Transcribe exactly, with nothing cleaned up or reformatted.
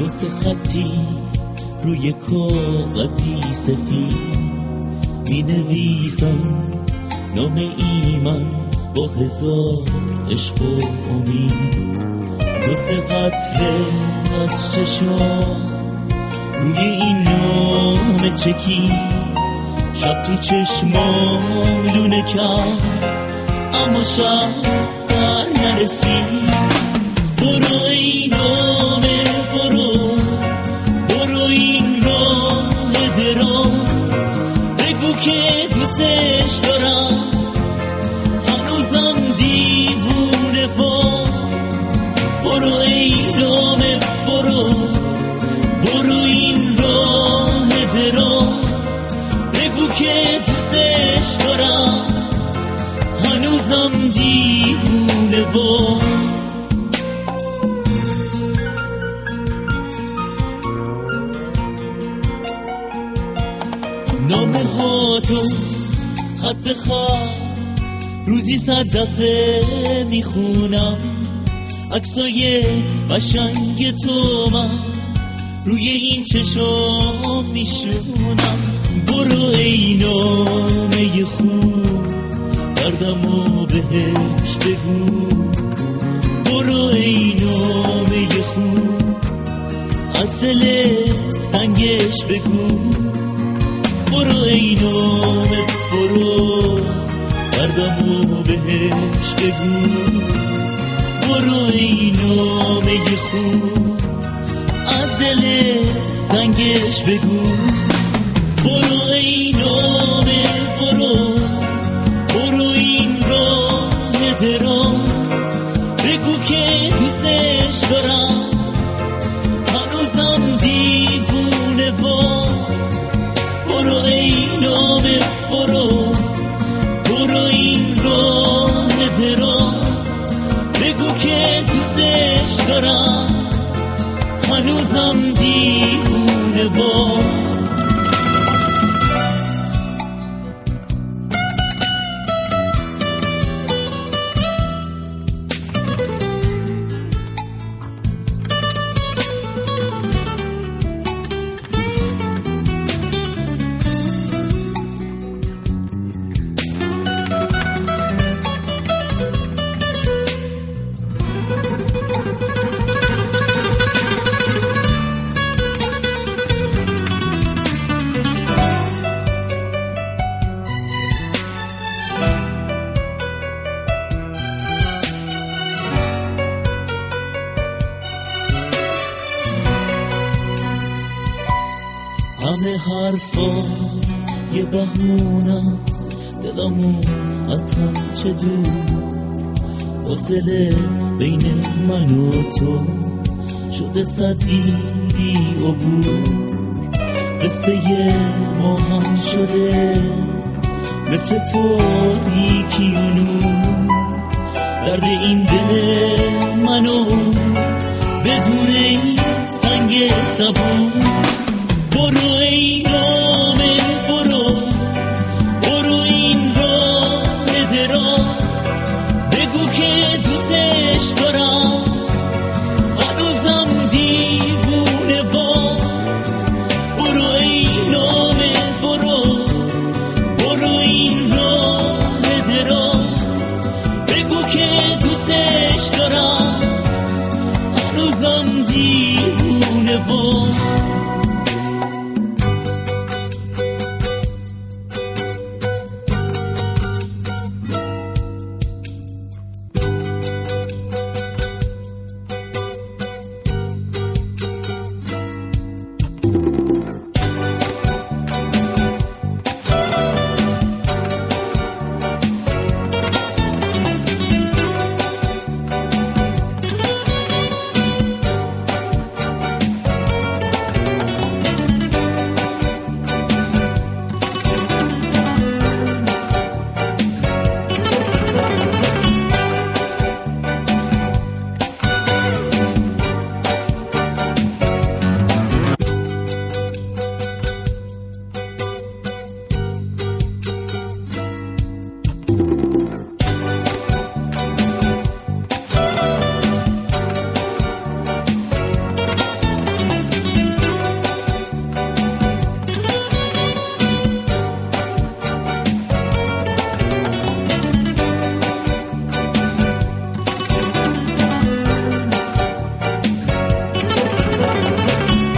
دو سه خطی روی کاغذی سفید می نویسم نام ایمن با هزار عشق و امید. دو سه قطره از چشام روی این نام چکید، شب تو چشمام لونه کرد اما شب سر نرسید. برو ای نامه برو، برو این راه دراز، بگو که دوستش دارم هنوزم دیوونه با. برو ای نامه برو، برو این راه دراز، بگو که دوستش دارم هنوزم دیوونه با. نامه ها تو خط به خط روزی صد دفعه میخونم، عکسای قشنگ تو من روی این چشام میشونم. برو ای نامه خوب دردمو بهش بگو، برو ای نامه خوب از دل سنگش بگو. برو ای نامه برو دردمو بهش بگو، برو ای نامه خوب از دل سنگش بگو. برو ای نامه برو، برو این راه دراز، بگو که دوستش دارم هنوزم دیوونه با. برو ای نامه برو، برو این راه دراز، بگو که دوستش دارم هنوزم دیوونه با. همه حرفا یه بهونه است، دلمون از هم چه دور، فاصله بین من و تو شده صدی بی عبور. قصه ما هم شده مثل تاریکی و نور، درد این دل منو بدون این سنگ صبور. برو ای نامه برو، برو این راه دراز، بگو که دوستش دارم